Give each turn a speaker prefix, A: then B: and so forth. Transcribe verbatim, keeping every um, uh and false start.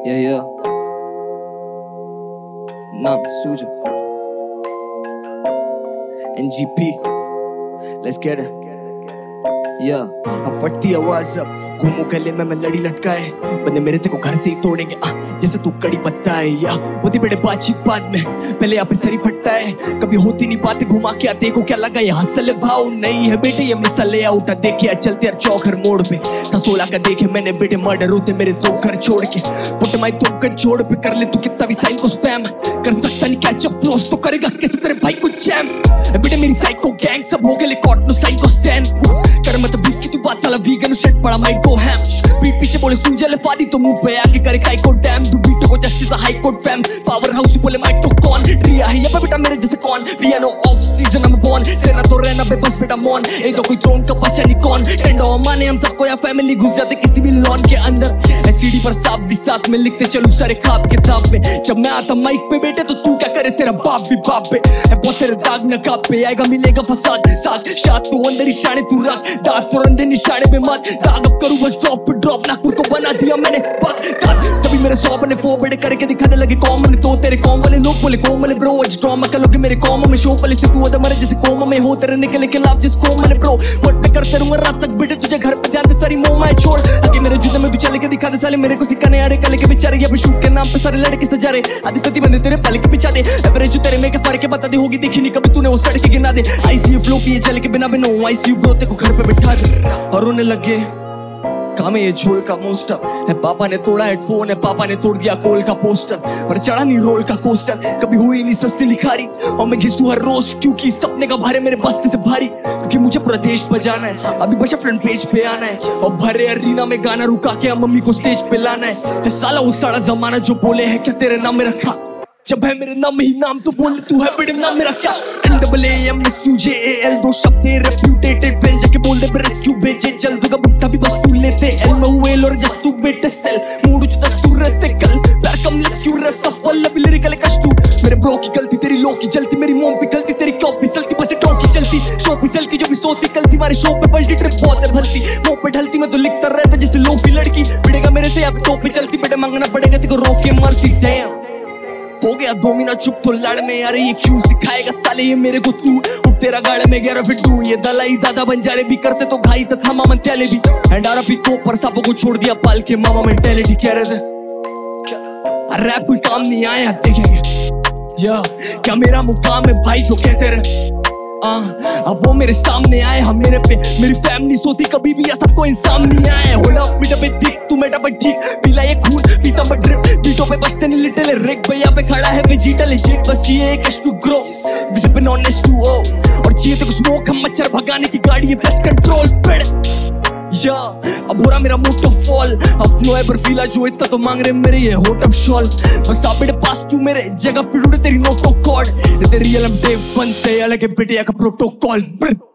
A: Yeah, yeah. Nam Suja. N G P. Let's get it. Yeah. अब फटती आवाज अब घूमू गले में मैं लड़ी लटकाए बंदे मेरे तेरे को घर से ही तोड़ेंगे आ, जैसे तू कड़ी पत्ता है या होती बड़े बातचीत बाद में पहले यहाँ पे सरी फटता है कभी होती नहीं बातें घुमा के आते को क्या लगा यहाँ सले भाव नहीं है बेटे ये मिसाले आउटा देखे चलते यार चौक हर मोड़ पे सोलह का देखे मैंने बेटे मर्डर होते मेरे दो घर छोड़ के पुट माई दो घर छोड़ पे कर ले तू कितना भी साइन को स्पैम कर सकता नहीं कैच अप फ्लोस तो करेगा किसी तेरे भाई को जैम बेटे मेरी साइको गैंग सब हो गए कॉट नो साइन को स्टैंड कर मतलब बीफ की तू बात साला वीगन सेट पड़ा माइक को हैम बीट पीछे बोले सुन जले फादी तो मुंह पे आके करे काई को डैम तू बीटो को justice high court fam power house बोले माइक तो कौन रिया है ये बेटा मेरे जैसे कौन piano off season I'm born सेना तो रहना बेबस बेटा मॉन ए तो कोई थ्रोन का बच्चा नहीं कौन टेंडो माने हम सबको या फैमिली घुस जाते किसी भी लॉन के अंदर सीडी पर साफ भी साथ में लिखते चलूं सारे खाप किताब में जब मैं आता माइक पे बेटे तो तू क्या करे तेरा बाप भी बाप पे है बहुत तेरे दाग नकाब पे आएगा मिलेगा फसाद साथ शाद तो अंदर इशारे तू रख दाग तो अंदर निशाने पे मत दाग अब करूं बस ड्रॉप पे ड्रॉप नागपुर को बना दिया मैंने पक तभी मेरे सौ बने फो बेटे करके दिखाने लगे कॉम में तो तेरे कॉम वाले लोग बोले कॉम वाले ब्रो आज ड्रामा कर लोगे मेरे कॉम में शो पहले से तू अदर मरे जैसे कॉम में हो तेरे निकले के लाभ जिस कॉम वाले ब्रो व्हाट पे करते रहूंगा रात तक बेटे तुझे घर पे ध्यान दे सारी मोह मैं छोड़ आगे मेरे जूते में तू चले के दिखा दे साले मेरे को सिखाने आ रहे कल के बेचारे ये शूट के नाम पे सारे लड़के सजा रहे आधी सती बंदे तेरे पल के पिछा दे एवरेज जो तेरे में के फर्क है बता दे होगी देखी नहीं कभी तूने वो सड़क के गिना दे आईसीयू फ्लो पिए चले के बिना बिना आईसीयू ब्रो तेरे को घर पे बिठा दे और रोने लगे काम है ये झोल का मोस्टर है पापा ने तोड़ा हेडफोन है पापा ने तोड़ दिया कोल का पोस्टर पर चढ़ा नहीं रोल का कोस्टर कभी हुई नहीं सस्ती लिखारी और मैं घिसू हर रोज क्योंकि सपने का भारे मेरे बस्ते से भारी क्योंकि मुझे पूरा देश बजाना है अभी बचा फ्रंट पेज पे आना है और भरे अरीना में गाना रुका के मम्मी को स्टेज पे लाना है साला वो सारा जमाना जो बोले है क्या तेरे नाम में रखा जब है मेरे नाम ही नाम तो बोले तू है बड़े नाम मेरा क्या N double A M S U J A L दो शब्द रेप्यूटेटेड फेल जाके बोल दे रेस्क्यू भेजे जल्द दूंगा बुट्टा भी बस तू लेते एल में हुए और जस्ट तू बेटे सेल मूड जो दस तू रहते कल प्यार कम लेस क्यों रस्ता फल अभी लिरिकल कश तू मेरे ब्रो की गलती तेरी लो की जलती मेरी मोम पे गलती तेरी कॉपी चलती बस टो की चलती शो पे चल की जो भी सोती कलती मारे शो पे पलटी ट्रिप बहुत है भलती मुंह पे ढलती मैं तो लिखता रहता जैसे लोफी लड़की बिड़ेगा मेरे से अब टोपी चलती बेटे मांगना पड़ेगा तेरे को रोके मर्सी डैम हो गया दो मिनट चुप तो लड़ में यार ये क्यों सिखाएगा साले ये मेरे को तू उठ तेरा गाड़ में ग्यारह फिट डू ये दलाई दादा बंजारे भी करते तो घाई तथा मामा तेले भी एंड आर पी तो पर सांपों को छोड़ दिया पाल के मामा मेंटालिटी कह रहे थे रैप कोई काम नहीं आया देखेंगे या क्या मेरा मुकाम है भाई जो कहते रहे आ, अब वो मेरे सामने आए हम मेरे पे मेरी फैमिली सोती कभी भी ऐसा कोई इंसान नहीं आया होल्ड अप मीटर पे दिख तू मेटा पे ठीक पीला ये खून पीता मैं ड्रिप बीटों पे बचते नहीं लिटिल रिक भैया पे खड़ा है वेजिटल जेट बस ये एक एच टू ग्रो विजिट पे नॉन एच टू ओ और चाहिए तो स्मोक हम मच्छर भगाने की गाड़ी है बेस्ट कंट्रोल पेड़ या अब हो रहा मेरा मोटो फॉल अब फ्लो है बर्फीला जो इतना तो मांग रहे मेरे ये होट अप शॉल बस आप बेटे पास तू मेरे जगह पे ढूंढे तेरी नोटो कॉर्ड तेरी रियल एम डे वन से अलग है बेटे का प्रोटोकॉल